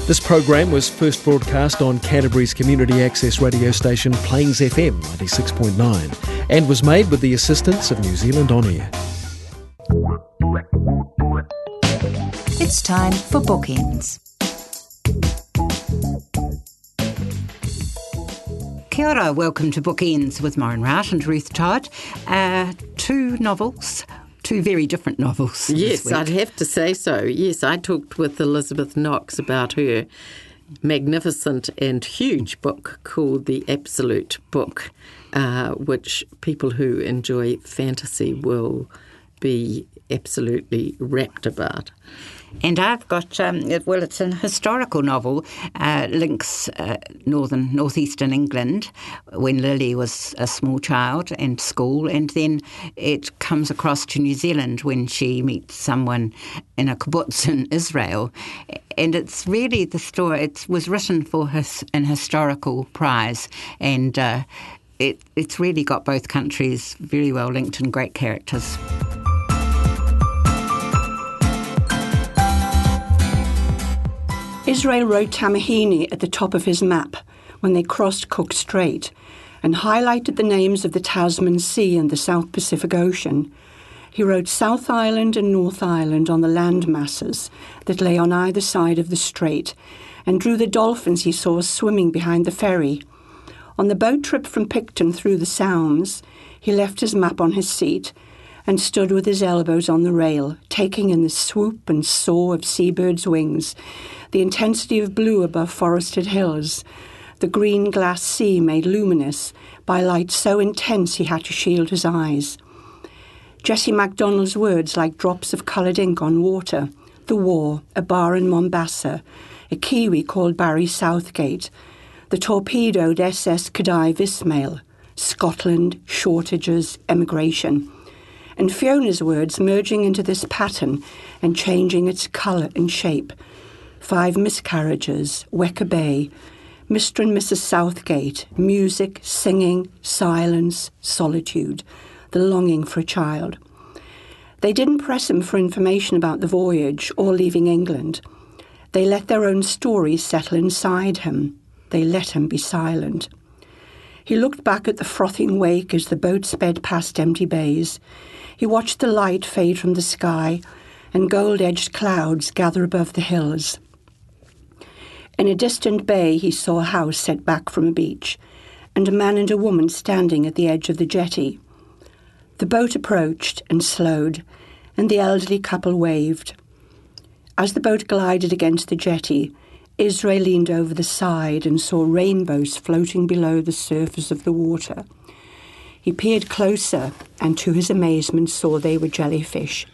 This program was first broadcast on Canterbury's community access radio station Plains FM 96.9 and was made with the assistance of New Zealand On Air. It's time for Bookends. Kia ora, welcome to Bookends with Maureen Rout and Ruth Todd. Two novels. Two very different novels. Yes, I'd have to say so. Yes, I talked with Elizabeth Knox about her magnificent and huge book called The Absolute Book, which people who enjoy fantasy will be absolutely rapt about. And I've got, it's an historical novel, links northeastern England when Lily was a small child and school, and then it comes across to New Zealand when she meets someone in a kibbutz in Israel. And it's really the story, it was written for an historical prize, and it's really got both countries very well linked and great characters. Israel wrote Tamahini at the top of his map when they crossed Cook Strait and highlighted the names of the Tasman Sea and the South Pacific Ocean. He wrote South Island and North Island on the land masses that lay on either side of the strait and drew the dolphins he saw swimming behind the ferry. On the boat trip from Picton through the Sounds, he left his map on his seat and stood with his elbows on the rail, taking in the swoop and soar of seabirds' wings, the intensity of blue above forested hills, the green glass sea made luminous by light so intense he had to shield his eyes. Jessie MacDonald's words like drops of coloured ink on water, the war, a bar in Mombasa, a Kiwi called Barry Southgate, the torpedoed SS Khedive Ismail, Scotland, shortages, emigration, and Fiona's words merging into this pattern and changing its colour and shape. 5 miscarriages, Weka Bay, Mr. and Mrs. Southgate, music, singing, silence, solitude, the longing for a child. They didn't press him for information about the voyage or leaving England. They let their own stories settle inside him. They let him be silent. He looked back at the frothing wake as the boat sped past empty bays. He watched the light fade from the sky and gold-edged clouds gather above the hills. In a distant bay he saw a house set back from a beach and a man and a woman standing at the edge of the jetty. The boat approached and slowed, and the elderly couple waved. As the boat glided against the jetty, Israel leaned over the side and saw rainbows floating below the surface of the water. He peered closer and, to his amazement, saw they were jellyfish.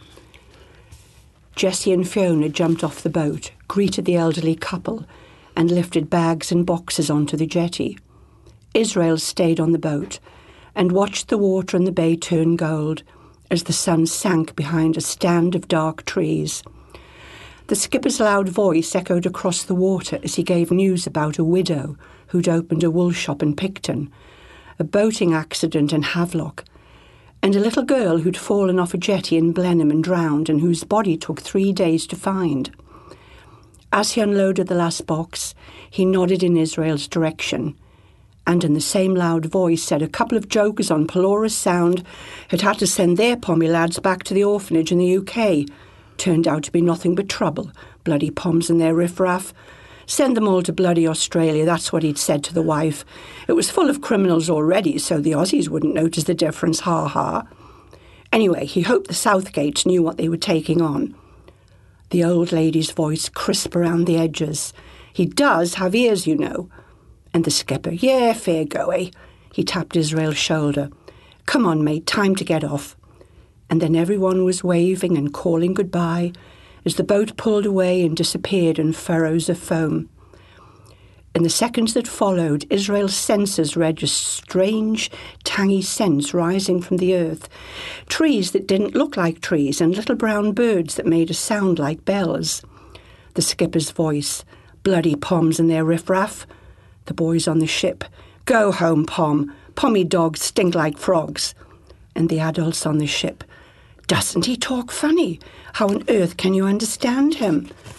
Jessie and Fiona jumped off the boat, greeted the elderly couple, and lifted bags and boxes onto the jetty. Israel stayed on the boat and watched the water in the bay turn gold as the sun sank behind a stand of dark trees. The skipper's loud voice echoed across the water as he gave news about a widow who'd opened a wool shop in Picton, a boating accident in Havelock, and a little girl who'd fallen off a jetty in Blenheim and drowned and whose body took 3 days to find. As he unloaded the last box, he nodded in Israel's direction and in the same loud voice said a couple of jokers on Pelorus Sound had to send their Pommy lads back to the orphanage in the UK. Turned out to be nothing but trouble, bloody Poms and their riffraff. Send them all to bloody Australia, that's what he'd said to the wife. It was full of criminals already, so the Aussies wouldn't notice the difference, ha-ha. Anyway, he hoped the Southgates knew what they were taking on. The old lady's voice crisp around the edges. He does have ears, you know. And the skipper, yeah, fair go, eh? He tapped Israel's shoulder. Come on, mate, time to get off. And then everyone was waving and calling goodbye as the boat pulled away and disappeared in furrows of foam. In the seconds that followed, Israel's senses read a strange, tangy scent rising from the earth. Trees that didn't look like trees and little brown birds that made a sound like bells. The skipper's voice, bloody Poms and their riffraff. The boys on the ship, go home, Pom. Pommy dogs stink like frogs. And the adults on the ship, doesn't he talk funny? How on earth can you understand him?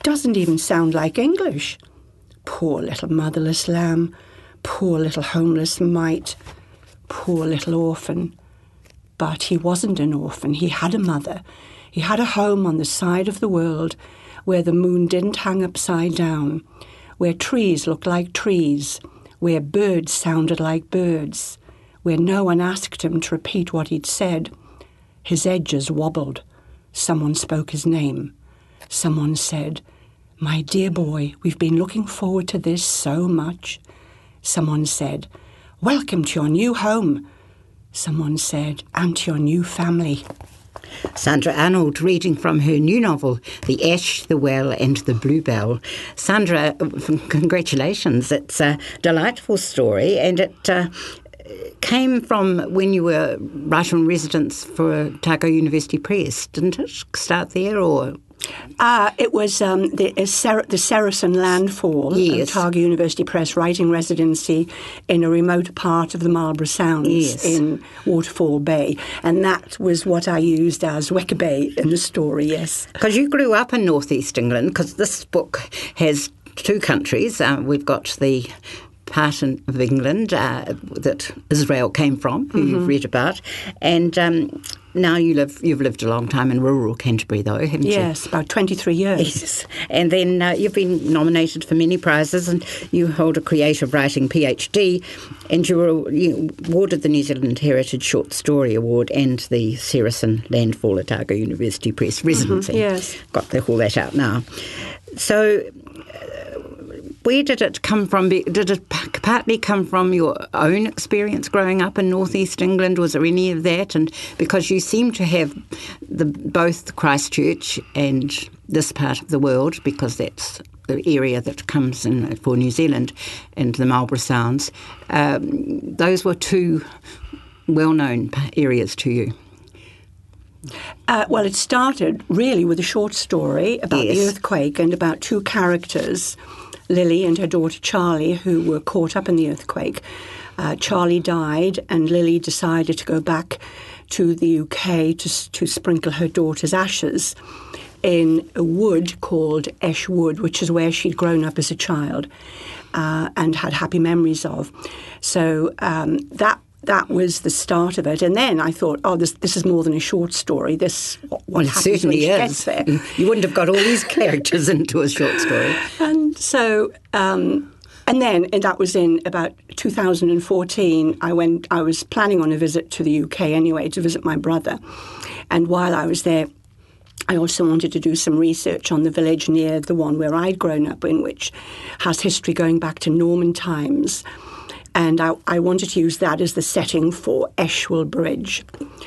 doesn't even sound like English. Poor little motherless lamb, poor little homeless mite, poor little orphan. But he wasn't an orphan. He had a mother. He had a home on the side of the world where the moon didn't hang upside down, where trees looked like trees, where birds sounded like birds, where no one asked him to repeat what he'd said. His edges wobbled. Someone spoke his name. Someone said, "My dear boy, we've been looking forward to this so much." Someone said, "Welcome to your new home." Someone said, "And to your new family." Sandra Arnold reading from her new novel, The Ash, the Well and the Bluebell. Sandra, congratulations. It's a delightful story, and it came from when you were writer-in-residence for Otago University Press, didn't it? Start there, or...? It was the Saracen Landfall, yes. Otago University Press writing residency in a remote part of the Marlborough Sounds, yes. in Waterfall Bay. And that was what I used as Weka Bay in the story, yes. Because you grew up in northeast England, because this book has two countries. We've got the part of England that Israel came from, who you've read about, and now you've lived a long time in rural Canterbury, though, haven't you? Yes, about 23 years. Yes, and then you've been nominated for many prizes, and you hold a creative writing PhD, and you were awarded the New Zealand Heritage Short Story Award and the Saracen Landfall Otago University Press residency. Yes. Got all that out now. So... where did it come from? Did it partly come from your own experience growing up in northeast England? Was there any of that? And because you seem to have both Christchurch and this part of the world, because that's the area that comes in for New Zealand and the Marlborough Sounds, those were two well-known areas to you. Well, it started really with a short story about the earthquake and about two characters, Lily and her daughter Charlie, who were caught up in the earthquake. Charlie died, and Lily decided to go back to the UK to sprinkle her daughter's ashes in a wood called Esh Wood, which is where she'd grown up as a child and had happy memories of. So that was the start of it. And then I thought, this is more than a short story. What happens when she gets there. You wouldn't have got all these characters into a short story. And so, and that was in about 2014. I was planning on a visit to the UK anyway, to visit my brother. And while I was there, I also wanted to do some research on the village near the one where I'd grown up in, which has history going back to Norman times. And I wanted to use that as the setting for Eshwell Bridge.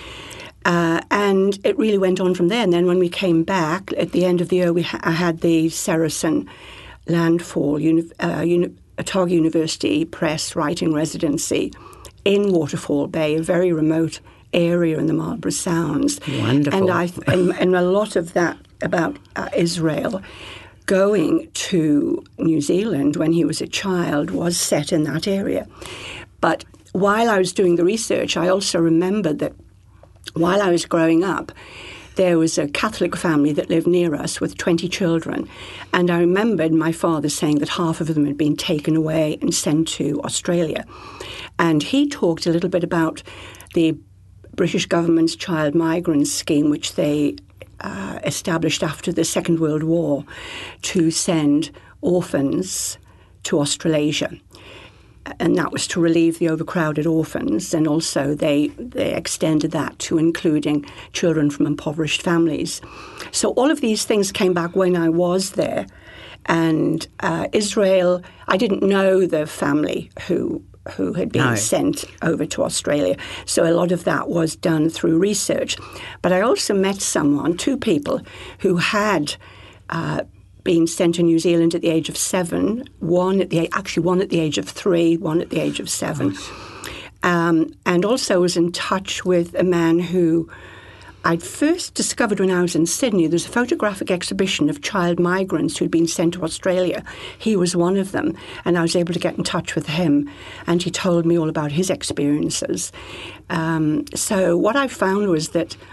And it really went on from there. And then when we came back, at the end of the year, I had the Saracen Landfall Otago University Press writing residency in Waterfall Bay, a very remote area in the Marlborough Sounds. Wonderful. And a lot of that about Israel going to New Zealand when he was a child was set in that area. But while I was doing the research, I also remembered that while I was growing up, there was a Catholic family that lived near us with 20 children. And I remembered my father saying that half of them had been taken away and sent to Australia. And he talked a little bit about the British government's child migrants scheme, which they established after the Second World War to send orphans to Australasia. And that was to relieve the overcrowded orphans. And also they extended that to including children from impoverished families. So all of these things came back when I was there. And Israel, I didn't know the family who had been sent over to Australia. So a lot of that was done through research. But I also met two people who had been sent to New Zealand at the age of 7, one at the age of 3, one at the age of 7. And also was in touch with a man who I'd first discovered when I was in Sydney. There's a photographic exhibition of child migrants who'd been sent to Australia. He was one of them, and I was able to get in touch with him, and he told me all about his experiences. So what I found was that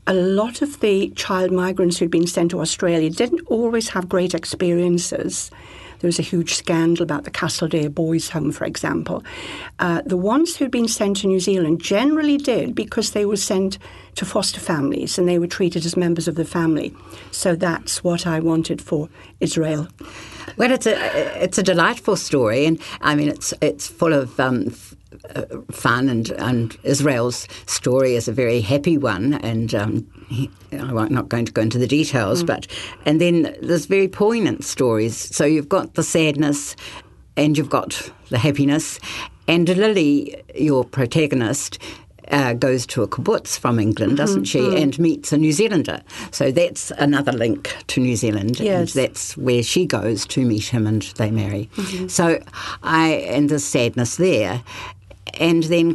a lot of the child migrants who'd been sent to Australia didn't always have great experiences. There was a huge scandal about the Castledare Boys' Home, for example. The ones who'd been sent to New Zealand generally did because they were sent to foster families and they were treated as members of the family. So that's what I wanted for Israel. Well, it's a delightful story, and I mean it's full of fun, and Israel's story is a very happy one, and I'm not going to go into the details, and then there's very poignant stories. So you've got the sadness and you've got the happiness, and Lily, your protagonist, goes to a kibbutz from England, doesn't she, and meets a New Zealander. So that's another link to New Zealand. Yes. And that's where she goes to meet him and they marry. So and there's sadness there. And then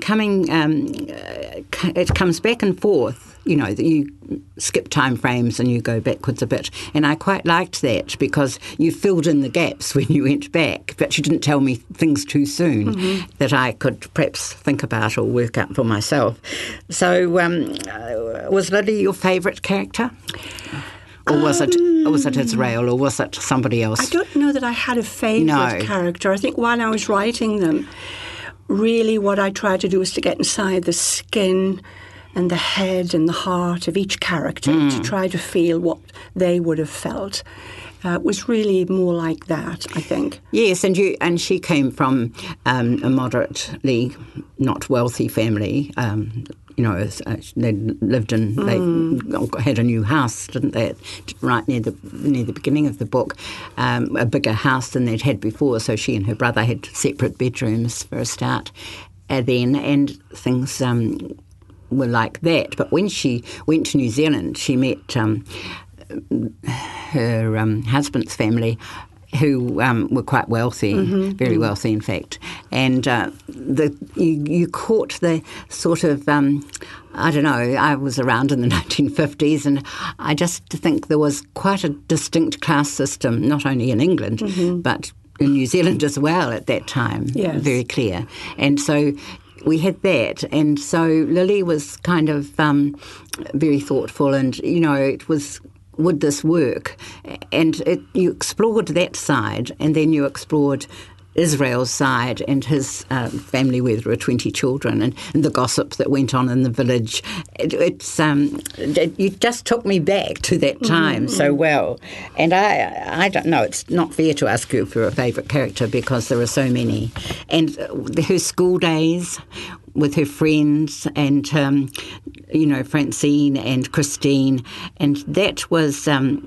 it comes back and forth. You know, you skip time frames and you go backwards a bit. And I quite liked that because you filled in the gaps when you went back, but you didn't tell me things too soon that I could perhaps think about or work out for myself. So was Lily your favourite character? Or was it Israel, or was it somebody else? I don't know that I had a favourite character. I think while I was writing them, really what I tried to do was to get inside the skin and the head and the heart of each character to try to feel what they would have felt. It was really more like that, I think. Yes, and she came from a moderately not wealthy family. They lived in, they had a new house, didn't they, right near the beginning of the book, a bigger house than they'd had before. So she and her brother had separate bedrooms for a start then, and things were like that. But when she went to New Zealand, she met her husband's family, who were quite wealthy, very wealthy, in fact. And you caught the sort of, I don't know, I was around in the 1950s, and I just think there was quite a distinct class system, not only in England, but in New Zealand as well at that time, very clear. And so we had that, and so Lily was kind of very thoughtful, and, you know, it was, would this work? And you explored that side, and then you explored Israel's side and his family, where there were 20 children, and the gossip that went on in the village. You just took me back to that time so well. And I don't know, it's not fair to ask you for a favourite character because there are so many. And her school days with her friends and, Francine and Christine, and that was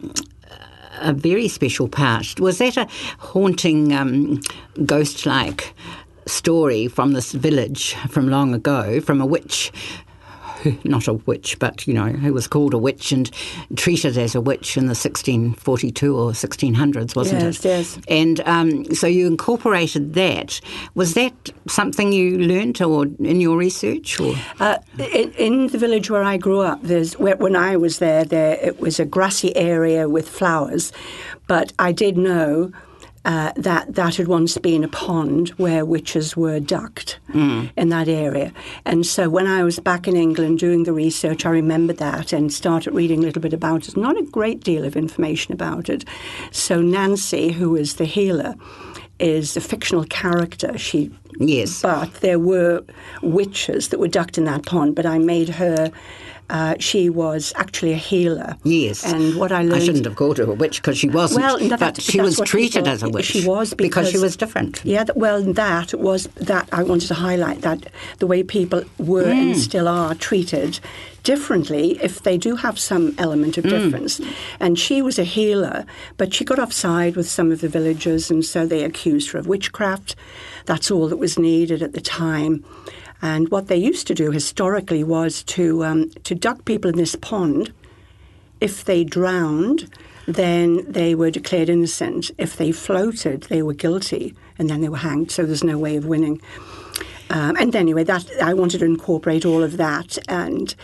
a very special part. Was that a haunting, ghost-like story from this village from long ago, from a witch, not a witch, but, who was called a witch and treated as a witch in the 1642 or 1600s, wasn't it? Yes. And so you incorporated that. Was that something you learnt or in your research? Or? In the village where I grew up, when I was there, it was a grassy area with flowers, but I did know that had once been a pond where witches were ducked in that area. And so when I was back in England doing the research, I remembered that and started reading a little bit about it. Not a great deal of information about it. So Nancy, who is the healer, is a fictional character. Yes. But there were witches that were ducked in that pond, but I made her... she was actually a healer. Yes. And what I learned... I shouldn't have called her a witch because she wasn't. Well, but she was treated as a witch. She was because she was different. Yeah, that was that I wanted to highlight, that the way people were and still are treated differently if they do have some element of difference. And she was a healer, but she got offside with some of the villagers, and so they accused her of witchcraft. That's all that was needed at the time. And what they used to do historically was to duck people in this pond. If they drowned, then they were declared innocent. If they floated, they were guilty, and then they were hanged. So there's no way of winning. And anyway, that I wanted to incorporate all of that. And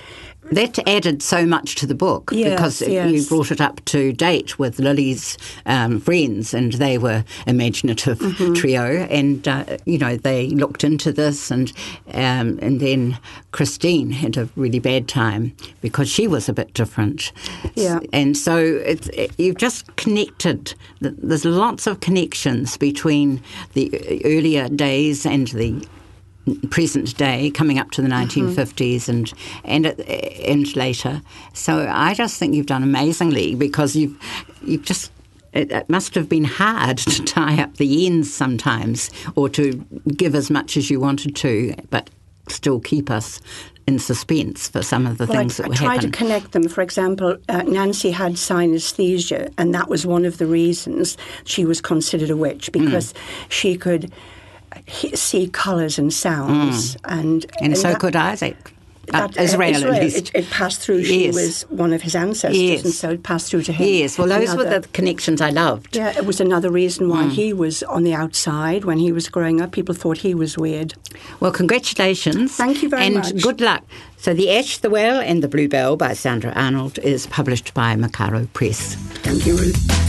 That added so much to the book because you brought it up to date with Lily's friends, and they were imaginative trio, and they looked into this, and then Christine had a really bad time because she was a bit different. Yeah, and so you've just connected. There's lots of connections between the earlier days and the present day, coming up to the 1950s and later. So I just think you've done amazingly, because you've just, it must have been hard to tie up the ends sometimes, or to give as much as you wanted to, but still keep us in suspense for some of the things that were happening. I tried to connect them. For example, Nancy had synesthesia, and that was one of the reasons she was considered a witch, because she could see colours and sounds. And so could Isaac. Israel. It passed through. She was one of his ancestors, and so it passed through to him. Yes, well, those were the connections I loved. Yeah, it was another reason why he was on the outside when he was growing up. People thought he was weird. Well, congratulations. Thank you very much. And good luck. So The Ash, the Whale and the Bluebell by Sandra Arnold is published by Macaro Press. Thank you, Ruth.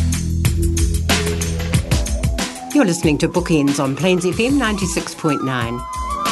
You're listening to Bookends on Plains FM 96.9.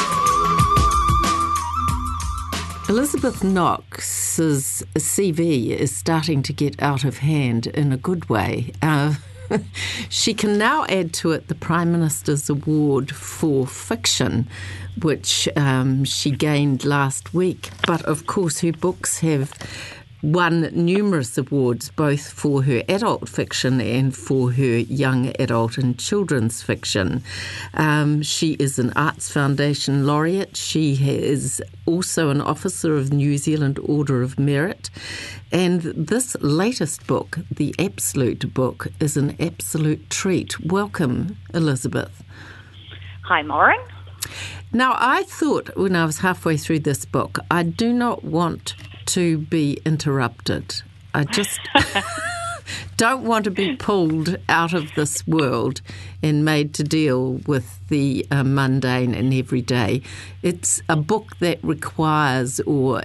Elizabeth Knox's CV is starting to get out of hand in a good way. She can now add to it the Prime Minister's Award for Fiction, which she gained last week. But of course her books have won numerous awards, both for her adult fiction and for her young adult and children's fiction. She is an Arts Foundation laureate. She is also an officer of New Zealand Order of Merit. And this latest book, The Absolute Book, is an absolute treat. Welcome, Elizabeth. Hi, Maureen. Now, I thought when I was halfway through this book, I do not want to be interrupted. I just don't want to be pulled out of this world and made to deal with the mundane and everyday. It's a book that requires,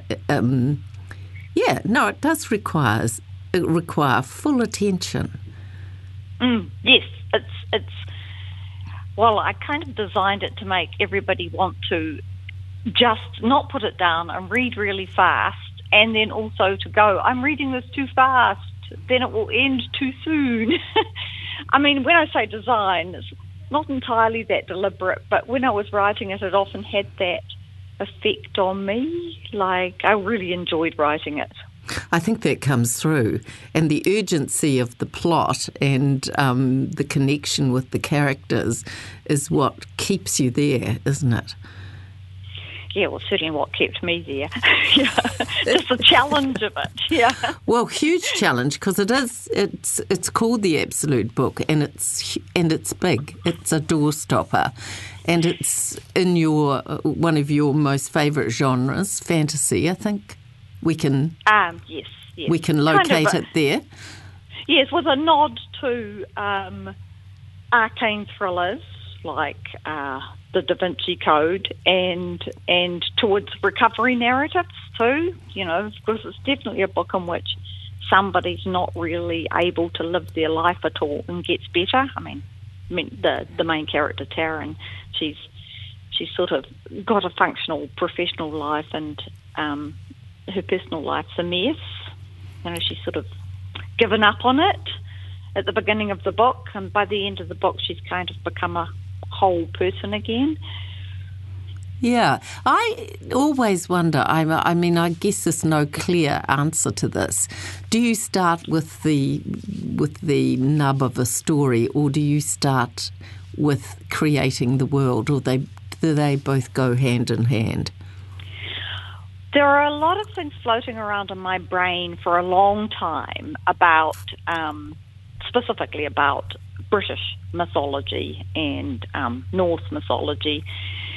it does require full attention. Yes, it's. Well, I kind of designed it to make everybody want to just not put it down and read really fast. And then also to go, I'm reading this too fast, then it will end too soon. I mean, when I say design, it's not entirely that deliberate, but when I was writing it, it often had that effect on me. Like, I really enjoyed writing it. I think that comes through. And the urgency of the plot and the connection with the characters is what keeps you there, isn't it? Yeah, well, certainly what kept me there. Yeah, just the challenge of it. Yeah. Well, huge challenge, because it's called The Absolute Book, and it's big. It's a doorstopper, and it's in your one of your most favourite genres, fantasy. I think we can. Yes. We can locate it there. Yes, with a nod to arcane thrillers like the Da Vinci Code and towards recovery narratives too, because it's definitely a book in which somebody's not really able to live their life at all and gets better. I mean the main character, Taryn, she's sort of got a functional professional life, and her personal life's a mess. She's sort of given up on it at the beginning of the book, and by the end of the book she's kind of become a whole person again. Yeah, I always wonder, I mean, I guess there's no clear answer to this. Do you start with the nub of a story, or do you start with creating the world, or do they both go hand in hand? There are a lot of things floating around in my brain for a long time about, specifically about British mythology and Norse mythology.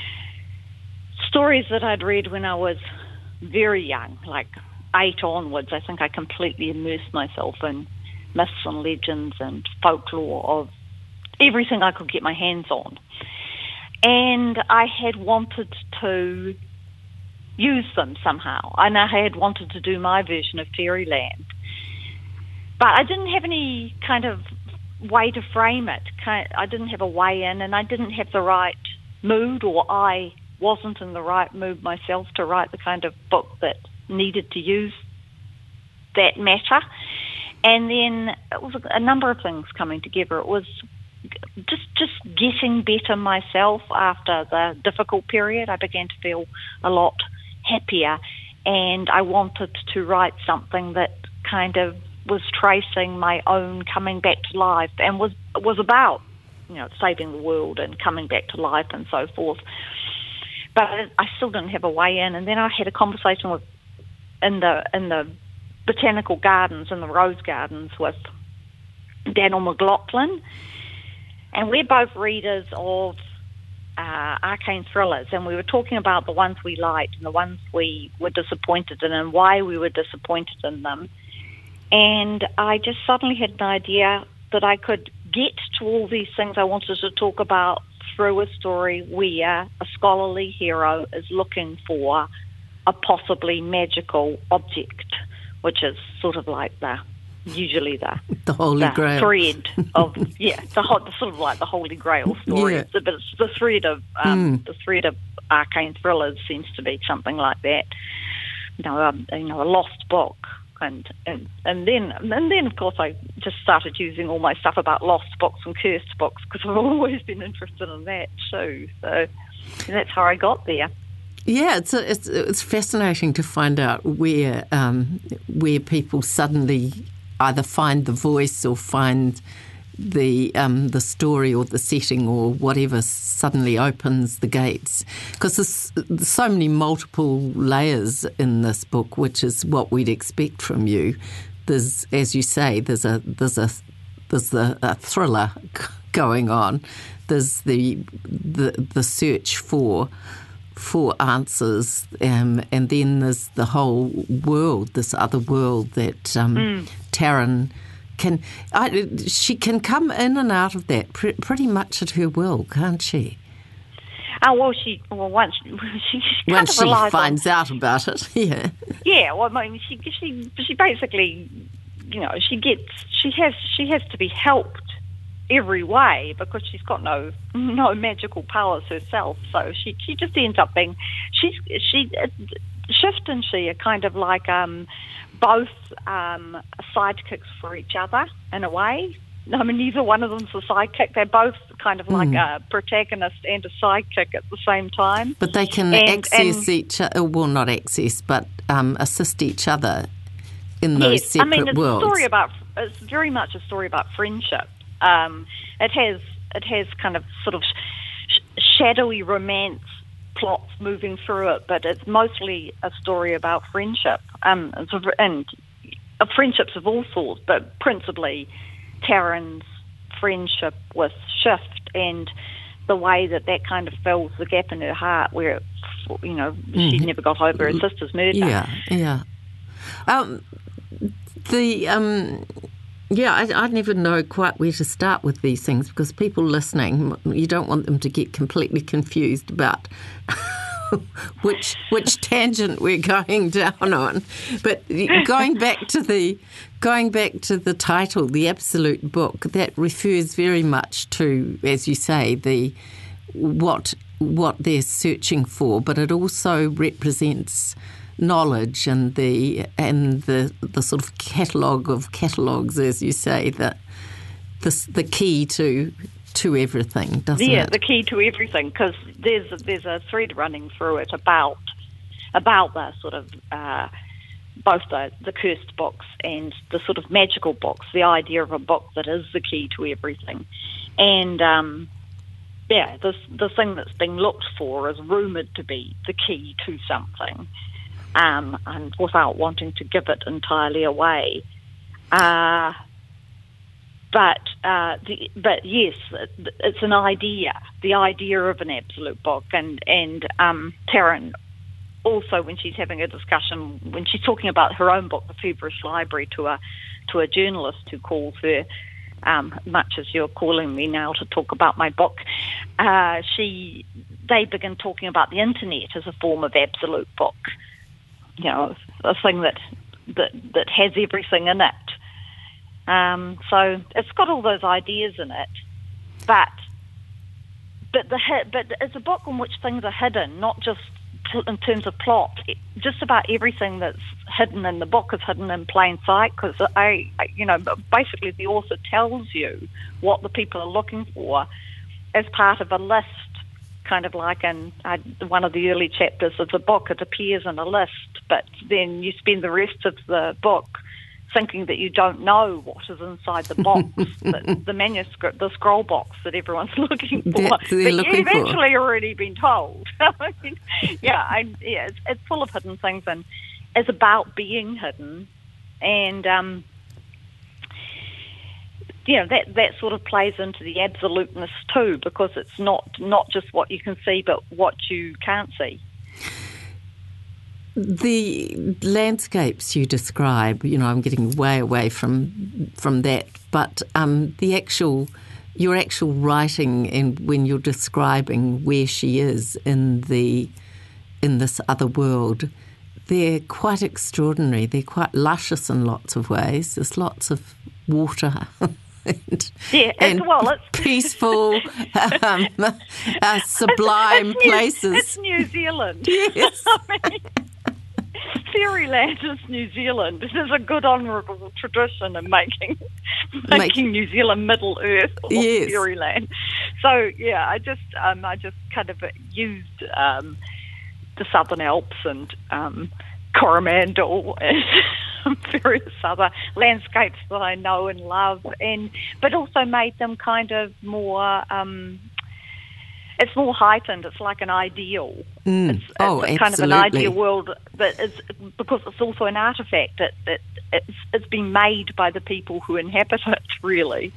Stories that I'd read when I was very young, like 8 onwards. I think I completely immersed myself in myths and legends and folklore of everything I could get my hands on. And I had wanted to use them somehow. I know I had wanted to do my version of Fairyland, but I didn't have any kind of way to frame it. I didn't have a way in, and I didn't have the right mood, or I wasn't in the right mood myself to write the kind of book that needed to use that matter. And then it was a number of things coming together. It was just getting better myself after the difficult period. I began to feel a lot happier, and I wanted to write something that kind of was tracing my own coming back to life, and was about, saving the world and coming back to life and so forth. But I still didn't have a way in. And then I had a conversation in the botanical gardens, in the rose gardens, with Daniel McLaughlin, and we're both readers of arcane thrillers, and we were talking about the ones we liked and the ones we were disappointed in, and why we were disappointed in them. And I just suddenly had an idea that I could get to all these things I wanted to talk about through a story where a scholarly hero is looking for a possibly magical object, which is sort of like usually the Holy Grail thread of sort of like the Holy Grail story. Yeah. But it's the thread of arcane thrillers seems to be something like that. A lost book. And then of course I just started using all my stuff about lost books and cursed books, because I've always been interested in that too. So that's how I got there. Yeah, it's fascinating to find out where people suddenly either find the voice or find the story or the setting or whatever suddenly opens the gates, because there's so many multiple layers in this book, which is what we'd expect from you. There's, as you say, there's a thriller going on. There's the search for answers, and then there's the whole world, this other world that Taryn she can come in and out of that pretty much at her will, can't she? Once she finds out about it, yeah. Yeah, well, I mean, she basically, she has to be helped every way, because she's got no magical powers herself. So she just ends up being Shift and she are kind of like both sidekicks for each other in a way. I mean, neither one of them's a sidekick. They're both kind of like a protagonist and a sidekick at the same time. But they can access each other, well, not access, but assist each other in those separate worlds. It's very much a story about friendship. It has kind of sort of shadowy romance plots moving through it, but it's mostly a story about friendship, and friendships of all sorts, but principally Taryn's friendship with Shift, and the way that kind of fills the gap in her heart where, she never got over her sister's murder. Yeah. I never know quite where to start with these things, because people listening, you don't want them to get completely confused about which tangent we're going down on. But going back to the title, The Absolute Book, that refers very much to, as you say, what they're searching for, but it also represents knowledge and the sort of catalogue of catalogues, as you say, the key to everything, doesn't it? Yeah, the key to everything, because there's a thread running through it about the sort of both the cursed books and the sort of magical books, the idea of a book that is the key to everything. And the thing that's being looked for is rumoured to be the key to something. And without wanting to give it entirely away, but yes, it's an idea, the idea of an absolute book, and Taryn also, when she's having a discussion, when she's talking about her own book, The Feverish Library, to a journalist who calls her, much as you're calling me now to talk about my book, she they begin talking about the internet as a form of absolute book, a thing that has everything in it. So it's got all those ideas in it, but it's a book in which things are hidden, not just in terms of plot. Just about everything that's hidden in the book is hidden in plain sight, because basically the author tells you what the people are looking for as part of a list, kind of like in one of the early chapters of the book. It appears in a list, but then you spend the rest of the book thinking that you don't know what is inside the box, the manuscript, the scroll box that everyone's looking for. But you've eventually already been told. It's full of hidden things, and it's about being hidden. And, that sort of plays into the absoluteness too, because it's not just what you can see, but what you can't see. The landscapes you describe, I'm getting way away from that, but your actual writing, and when you're describing where she is in this other world, they're quite extraordinary. They're quite luscious in lots of ways. There's lots of water. It's peaceful, sublime places. It's New Zealand. Yes. Fairyland is New Zealand. There's a good honourable tradition in making New Zealand Middle Earth or Fairyland. So I just kind of used the Southern Alps and Coromandel and various other landscapes that I know and love, but also made them kind of more. It's more heightened. It's like an ideal. It's kind of an ideal world, but because it's also an artifact. It's been made by the people who inhabit it, really.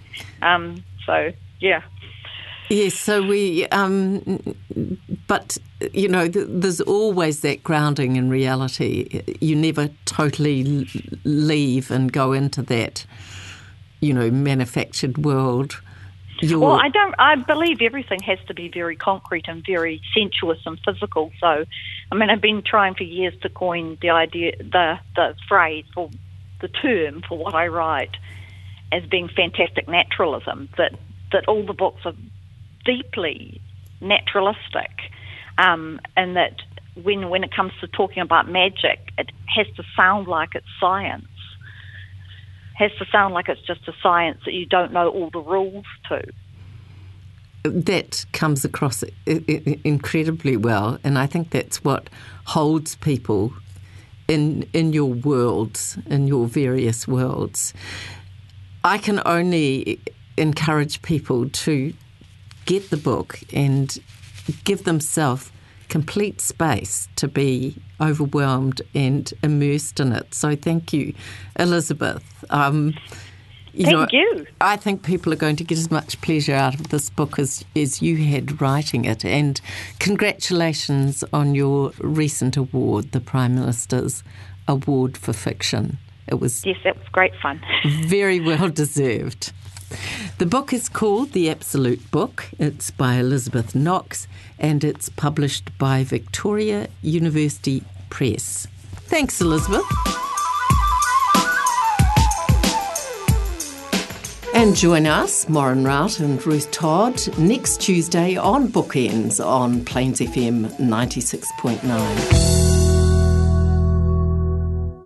Yes, so we, but, there's always that grounding in reality. You never totally leave and go into that, manufactured world. I believe everything has to be very concrete and very sensuous and physical. So, I've been trying for years to coin the idea, the phrase, for the term for what I write as being fantastic naturalism, that all the books are deeply naturalistic, and that when it comes to talking about magic, it has to sound like it's science. Has to sound like it's just a science that you don't know all the rules to. That comes across incredibly well, and I think that's what holds people in your worlds, in your various worlds. I can only encourage people to get the book and give themselves complete space to be overwhelmed and immersed in it. So thank you, Elizabeth. Thank you. I think people are going to get as much pleasure out of this book as you had writing it. And congratulations on your recent award, the Prime Minister's Award for Fiction. Yes, that was great fun. Very well deserved. The book is called The Absolute Book. It's by Elizabeth Knox, and it's published by Victoria University Press. Thanks, Elizabeth. And join us, Maureen Rout and Ruth Todd, next Tuesday on Bookends on Plains FM 96.9.